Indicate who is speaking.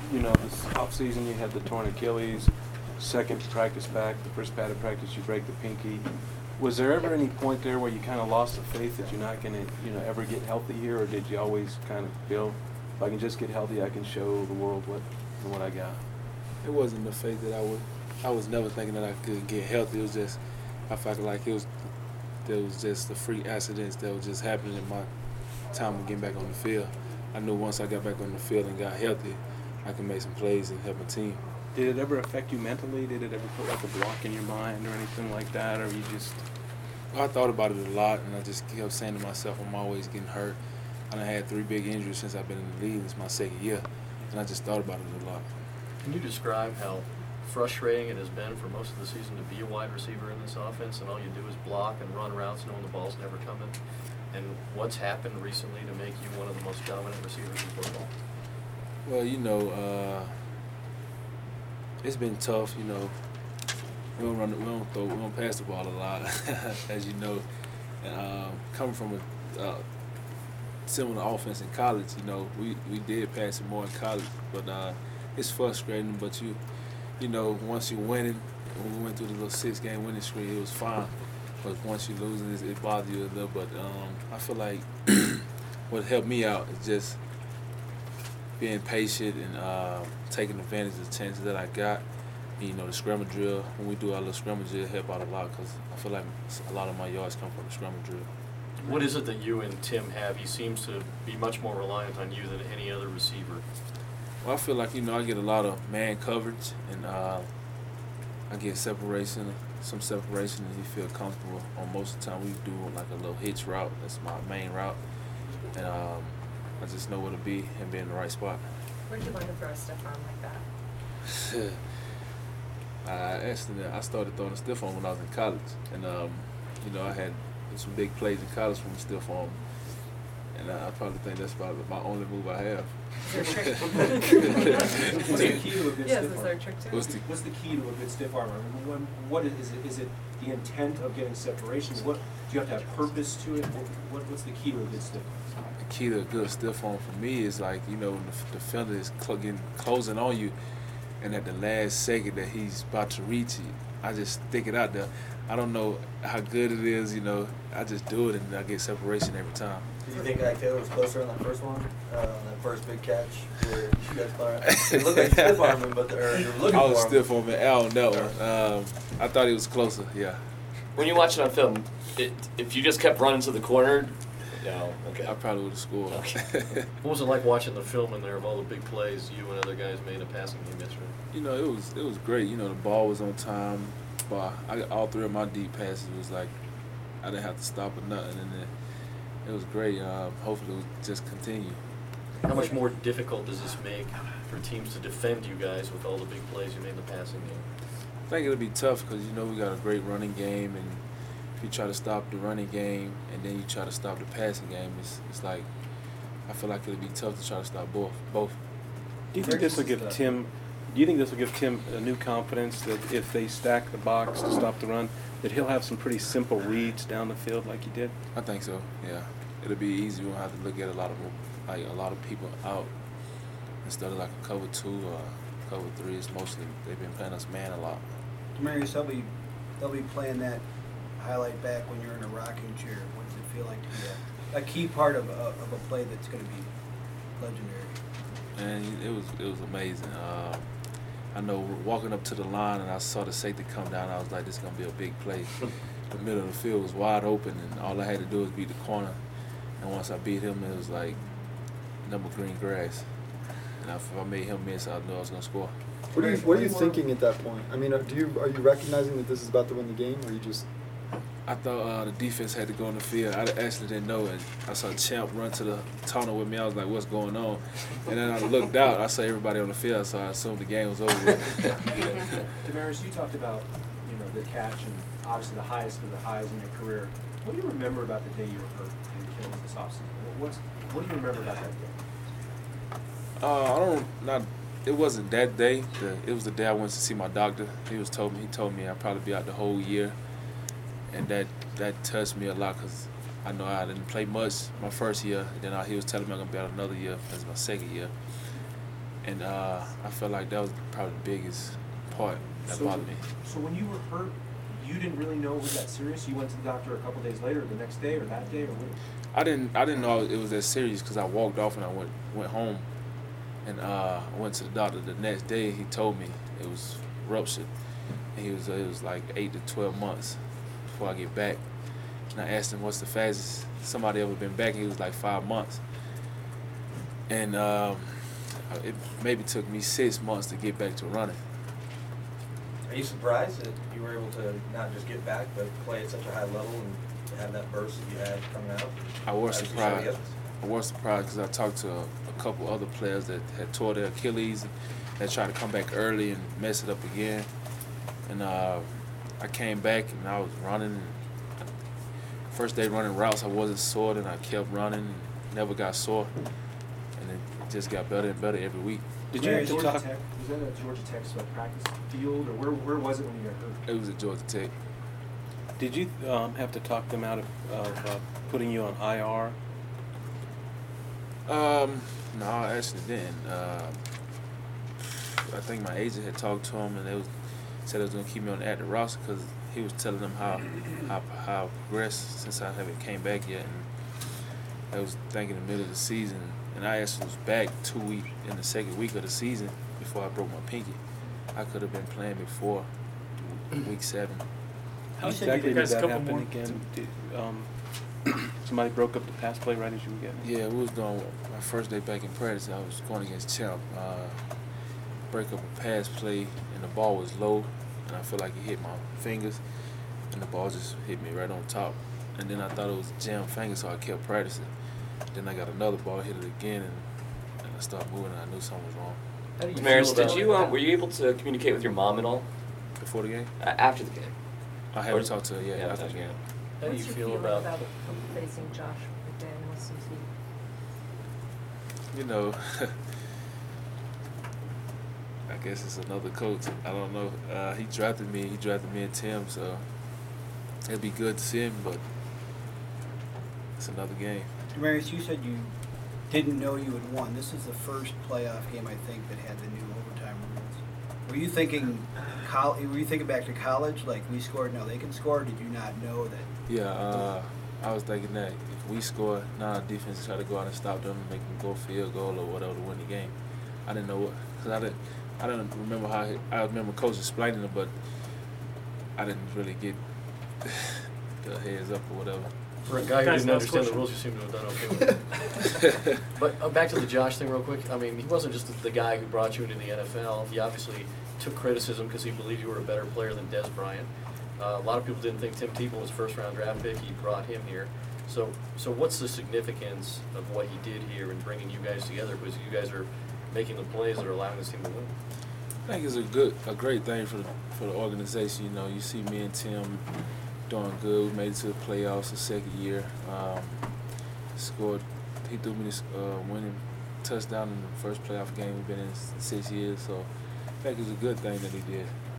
Speaker 1: this offseason you had the torn Achilles, second practice back, the first padded practice you break the pinky. Was there ever any point there where you kind of lost the faith that you're not going to, ever get healthy here, or did you always kind of feel, if I can just get healthy, I can show the world what I got?
Speaker 2: It wasn't the faith that I was never thinking that I could get healthy. It was just, I felt like there was just the freak accidents that was just happening in my time of getting back on the field. I knew once I got back on the field and got healthy, I could make some plays and help my team.
Speaker 1: Did it ever affect you mentally? Did it ever put like a block in your mind or anything like that, or you just?
Speaker 2: I thought about it a lot, and I just kept saying to myself, I'm always getting hurt. I done had 3 big injuries since I've been in the league. It's my second year, and I just thought about it a lot.
Speaker 3: Can you describe how frustrating it has been for most of the season to be a wide receiver in this offense, and all you do is block and run routes knowing the ball's never coming? And what's happened recently to make you one of the most dominant receivers in football?
Speaker 2: Well, it's been tough. We don't pass the ball a lot, as you know. And coming from a similar offense in college, we did pass it more in college, but it's frustrating. But once you're winning, when we went through the little 6-game winning streak, it was fine. But once you're losing, it bothers you a little. But I feel like what helped me out is just being patient and taking advantage of the chances that I got. The scramble drill, when we do our little scramble drill, help out a lot because I feel like a lot of my yards come from the scramble drill.
Speaker 3: What is it that you and Tim have? He seems to be much more reliant on you than any other receiver.
Speaker 2: Well, I feel like, I get a lot of man coverage, and I get some separation, and he feel comfortable. On most of the time, we do like a little hitch route. That's my main route. And I just know where to be and be in the right spot.
Speaker 4: Where did you learn to throw a stiff arm like that?
Speaker 2: I started throwing a stiff arm when I was in college. And, I had some big plays in college from a stiff arm. And I probably think that's probably my only move I have.
Speaker 4: Is there a trick?
Speaker 5: What's the key to a good
Speaker 4: Yes,
Speaker 5: stiff
Speaker 4: is
Speaker 5: arm?
Speaker 4: there a trick to it?
Speaker 5: What's the key to a good stiff arm? I mean, what is it the intent of getting separation? What do you have to have purpose to it? What's the key to a good stiff arm?
Speaker 2: The key to a good stiff arm for me is like, when the defender is closing on you, and at the last second that he's about to reach you, I just stick it out there. I don't know how good it is, I just do it and I get separation every time.
Speaker 6: Do you think Ike Taylor was closer on that first one, that first big catch where you guys played? It looked like stiff arming, but you're looking for him.
Speaker 2: I was stiff arming Al on that one. I thought he was closer, yeah.
Speaker 7: When you watch it on film, if you just kept running to the corner, okay.
Speaker 2: I probably would have scored.
Speaker 7: Okay.
Speaker 3: What was it like watching the film in there of all the big plays you and other guys made in a passing game yesterday?
Speaker 2: It was great. The ball was on time. But all 3 of my deep passes was like I didn't have to stop or nothing, and it was great. Hopefully, it will just continue.
Speaker 3: How much more difficult does this make for teams to defend you guys with all the big plays you made in the passing game?
Speaker 2: I think it'll be tough because we got a great running game, and if you try to stop the running game and then you try to stop the passing game, it's like I feel like it'll be tough to try to stop both.
Speaker 1: Do you think this will give Tim? Do you think this will give Tim a new confidence that if they stack the box to stop the run, that he'll have some pretty simple reads down the field like he did?
Speaker 2: I think so. Yeah, it'll be easy. We won't have to look at a lot of people out instead of like a cover 2 or cover 3. It's mostly they've been playing us man a lot.
Speaker 8: Demarius, they'll be playing that highlight back when you're in a rocking chair. What does it feel like to be a key part of a play that's going to be legendary?
Speaker 2: And it was amazing. I know walking up to the line and I saw the safety come down, I was like, this is going to be a big play. The middle of the field was wide open, and all I had to do was beat the corner. And once I beat him, it was like number green grass. And if I made him miss, I knew I was going to score.
Speaker 9: What are you thinking at that point? I mean, are you recognizing that this is about to win the game, or you just?
Speaker 2: I thought the defense had to go on the field. I actually didn't know it. I saw Champ run to the tunnel with me. I was like, what's going on? And then I looked out. I saw everybody on the field, so I assumed the game was over.
Speaker 5: Demarius, you talked about the catch and obviously the highest of the highs in your career. What do you remember about the day you were hurt in Achilles this offseason? What do you remember about that day?
Speaker 2: It wasn't that day. It was the day I went to see my doctor. He told me I'd probably be out the whole year. And that touched me a lot because I know I didn't play much my first year. And then he was telling me I'm going to be out another year. That's my second year. And I felt like that was probably the biggest part that bothered me.
Speaker 5: So when you were hurt, you didn't really know it was that serious? You went to the doctor a couple days later, or the next day, or that day, or what?
Speaker 2: I didn't know it was that serious because I walked off and I went home, and I went to the doctor the next day. He told me it was ruptured, and it was like 8 to 12 months before I get back. And I asked him what's the fastest somebody ever been back, and he was like 5 months. And it maybe took me 6 months to get back to running.
Speaker 6: Are you surprised that you were able to not just get back, but play at such a high level and to have that burst that you had coming out?
Speaker 2: I was
Speaker 6: Obviously,
Speaker 2: surprised.
Speaker 6: yes.
Speaker 2: I was surprised because I talked to a couple other players that had tore their Achilles and that tried to come back early and mess it up again. And I came back and I was running. And first day running routes, I wasn't sore, and I kept running, and never got sore, and it just got better and better every week.
Speaker 1: Did you have to
Speaker 5: Georgia
Speaker 1: talk?
Speaker 5: Tech, was that at Georgia Tech's practice field, or where was it when you got hurt?
Speaker 2: It was at Georgia Tech.
Speaker 1: Did you have to talk them out of putting you on IR?
Speaker 2: No, I actually didn't. I think my agent had talked to him, and they said they was gonna keep me on the active roster because he was telling them how I progressed since I haven't came back yet. And I was thinking in the middle of the season, and I actually was back 2 weeks in the second week of the season before I broke my pinky. I could have been playing before week 7.
Speaker 1: How
Speaker 8: You said
Speaker 1: exactly
Speaker 8: you
Speaker 1: did
Speaker 8: guys
Speaker 1: that
Speaker 8: couple
Speaker 1: happen
Speaker 8: more-
Speaker 1: again? Somebody broke up the pass play right as you were getting it?
Speaker 2: Yeah, we was doing my first day back in practice. I was going against Champ. Break up a pass play, and the ball was low, and I feel like it hit my fingers, and the ball just hit me right on top. And then I thought it was a jammed finger, so I kept practicing. Then I got another ball, hit it again, and I started moving, and I knew something was wrong.
Speaker 3: How do you
Speaker 7: Damaris,
Speaker 3: feel
Speaker 7: did
Speaker 3: about
Speaker 7: you
Speaker 3: that?
Speaker 7: were you able to communicate with your mom at all
Speaker 2: Before the game,
Speaker 7: after the game?
Speaker 2: I haven't talked to her yet
Speaker 7: Yeah,
Speaker 2: after the game.
Speaker 3: How do you
Speaker 4: What's your
Speaker 3: feel
Speaker 4: feeling
Speaker 3: about
Speaker 4: facing Josh McDaniels since he
Speaker 2: You know, I guess it's another coach. I don't know. He drafted me and Tim, so it'd be good to see him, but it's another game.
Speaker 8: Demarius, you said you didn't know you had won. This is the first playoff game, I think, that had the new overtime rules. Were you thinking back to college, like we scored, now they can score? Or did you not know that?
Speaker 2: Yeah, I was thinking that if we score, now our defense try to go out and stop them, make them go field goal or whatever to win the game. I didn't know what, because I didn't remember I remember coach explaining it, but I didn't really get the heads up or whatever.
Speaker 3: For a guy who
Speaker 5: Guys,
Speaker 3: didn't
Speaker 5: last
Speaker 3: understand the
Speaker 5: question.
Speaker 3: rules, you seem to have done okay with it. But back to the Josh thing real quick. I mean, he wasn't just the guy who brought you into the NFL. He obviously took criticism because he believed you were a better player than Des Bryant. A lot of people didn't think Tim Tebow was first-round draft pick. He brought him here. So what's the significance of what he did here in bringing you guys together? Because you guys are making the plays that are allowing this team to win.
Speaker 2: I think it's a great thing for the organization. You know, you see me and Tim doing good. We made it to the playoffs the second year. He threw me this winning touchdown in the first playoff game we've been in 6 years. So I think it's a good thing that he did.